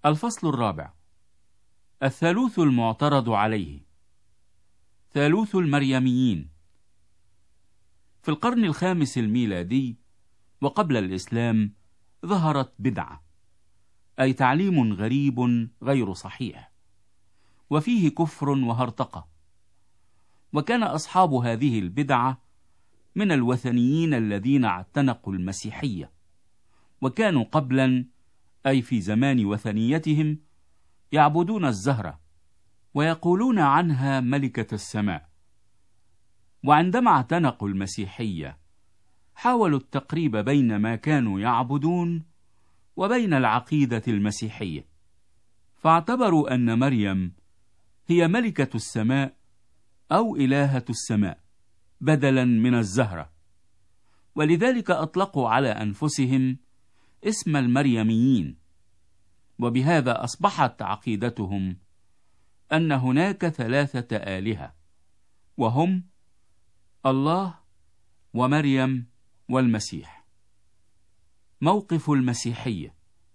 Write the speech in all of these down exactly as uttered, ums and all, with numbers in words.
الفصل الرابع: الثالوث المعترض عليه. ثالوث المريميين. في القرن الخامس الميلادي وقبل الإسلام ظهرت بدعة، أي تعليم غريب غير صحيح، وفيه كفر وهرطقة. وكان أصحاب هذه البدعة من الوثنيين الذين اعتنقوا المسيحية، وكانوا قبلا، أي في زمان وثنيتهم، يعبدون الزهرة ويقولون عنها ملكة السماء. وعندما اعتنقوا المسيحية حاولوا التقريب بين ما كانوا يعبدون وبين العقيدة المسيحية، فاعتبروا أن مريم هي ملكة السماء أو إلهة السماء بدلا من الزهرة، ولذلك أطلقوا على أنفسهم اسم المريميين. وبهذا أصبحت عقيدتهم أن هناك ثلاثة آلهة، وهم الله ومريم والمسيح. موقف المسيحية.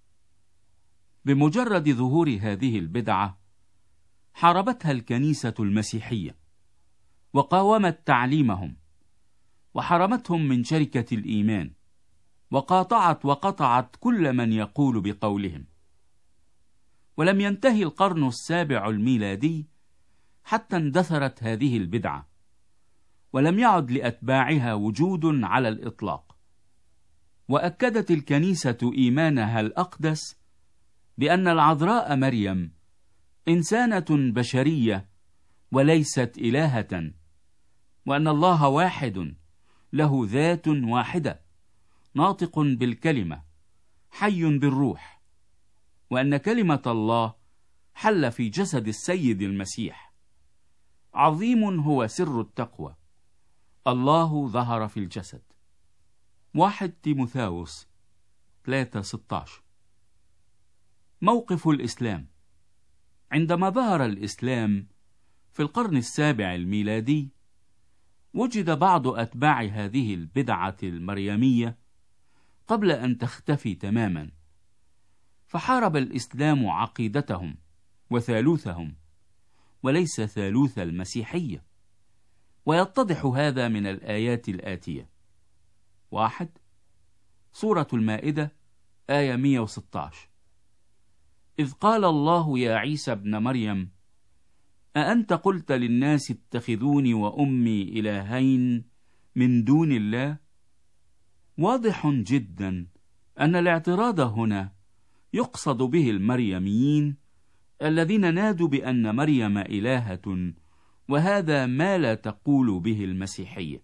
بمجرد ظهور هذه البدعة حاربتها الكنيسة المسيحية وقاومت تعليمهم، وحرمتهم من شركة الإيمان، وقاطعت وقطعت كل من يقول بقولهم. ولم ينتهي القرن السابع الميلادي حتى اندثرت هذه البدعة، ولم يعد لأتباعها وجود على الإطلاق. وأكدت الكنيسة إيمانها الأقدس بأن العذراء مريم إنسانة بشرية وليست إلهة، وأن الله واحد له ذات واحدة ناطق بالكلمة حي بالروح، وأن كلمة الله حل في جسد السيد المسيح. عظيم هو سر التقوى، الله ظهر في الجسد. واحد تيموثاوس ثلاثة ستة عشر. موقف الإسلام. عندما ظهر الإسلام في القرن السابع الميلادي وجد بعض أتباع هذه البدعة المريمية قبل أن تختفي تماما، فحارب الإسلام عقيدتهم وثالوثهم وليس ثالوث المسيحية. ويتضح هذا من الآيات الآتية: واحد، سورة المائدة آية مئة وستة عشر: إذ قال الله يا عيسى ابن مريم أأنت قلت للناس اتخذوني وأمي إلهين من دون الله؟ واضح جدا أن الاعتراض هنا يقصد به المريميين الذين نادوا بأن مريم إلهة، وهذا ما لا تقول به المسيحية.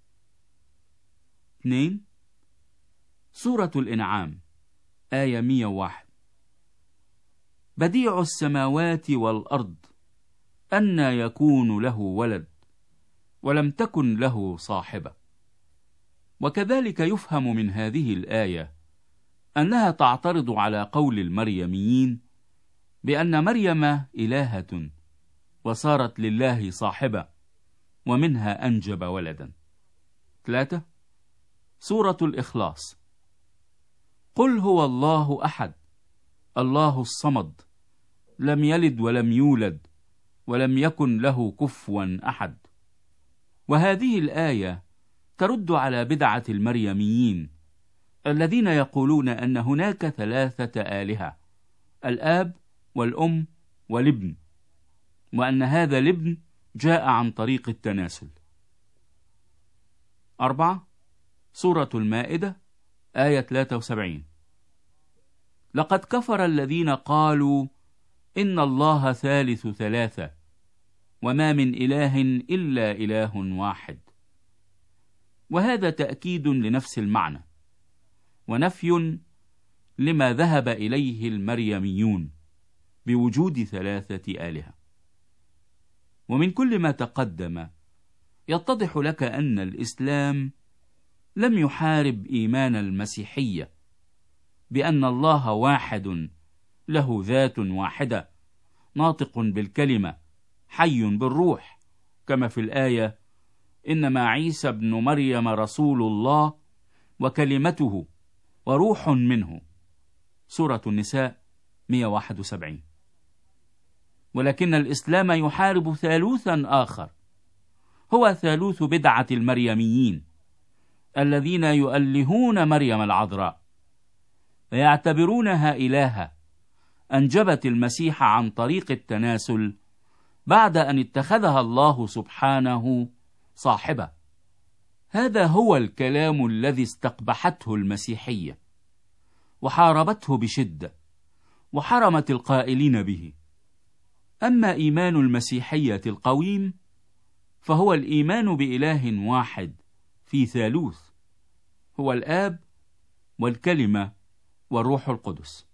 اثنين، سورة الإنعام آية مئة وواحد: بديع السماوات والأرض أنى يكون له ولد ولم تكن له صاحبة. وكذلك يفهم من هذه الآية أنها تعترض على قول المريميين بأن مريم إلهة وصارت لله صاحبة ومنها أنجب ولدا. ثلاثة، سورة الإخلاص: قل هو الله أحد الله الصمد لم يلد ولم يولد ولم يكن له كفوا أحد. وهذه الآية ترد على بدعة المريميين الذين يقولون أن هناك ثلاثة آلهة، الآب والأم والابن، وأن هذا الابن جاء عن طريق التناسل. أربعة، سورة المائدة آية ثلاثة وسبعين: لقد كفر الذين قالوا إن الله ثالث ثلاثة وما من إله إلا إله واحد. وهذا تأكيد لنفس المعنى ونفي لما ذهب إليه المريميون بوجود ثلاثة آلهة. ومن كل ما تقدم يتضح لك أن الإسلام لم يحارب إيمان المسيحية بأن الله واحد له ذات واحدة ناطق بالكلمة حي بالروح، كما في الآية: إنما عيسى ابن مريم رسول الله وكلمته وروح منه، سورة النساء مئة وواحد وسبعين. ولكن الإسلام يحارب ثالوثا آخر، هو ثالوث بدعة المريميين الذين يؤلهون مريم العذراء ويعتبرونها إلهة أنجبت المسيح عن طريق التناسل بعد أن اتخذها الله سبحانه صاحبة. هذا هو الكلام الذي استقبحته المسيحية وحاربته بشدة وحرمت القائلين به. أما إيمان المسيحية القويم فهو الإيمان بإله واحد في ثالوث، هو الآب والكلمة والروح القدس.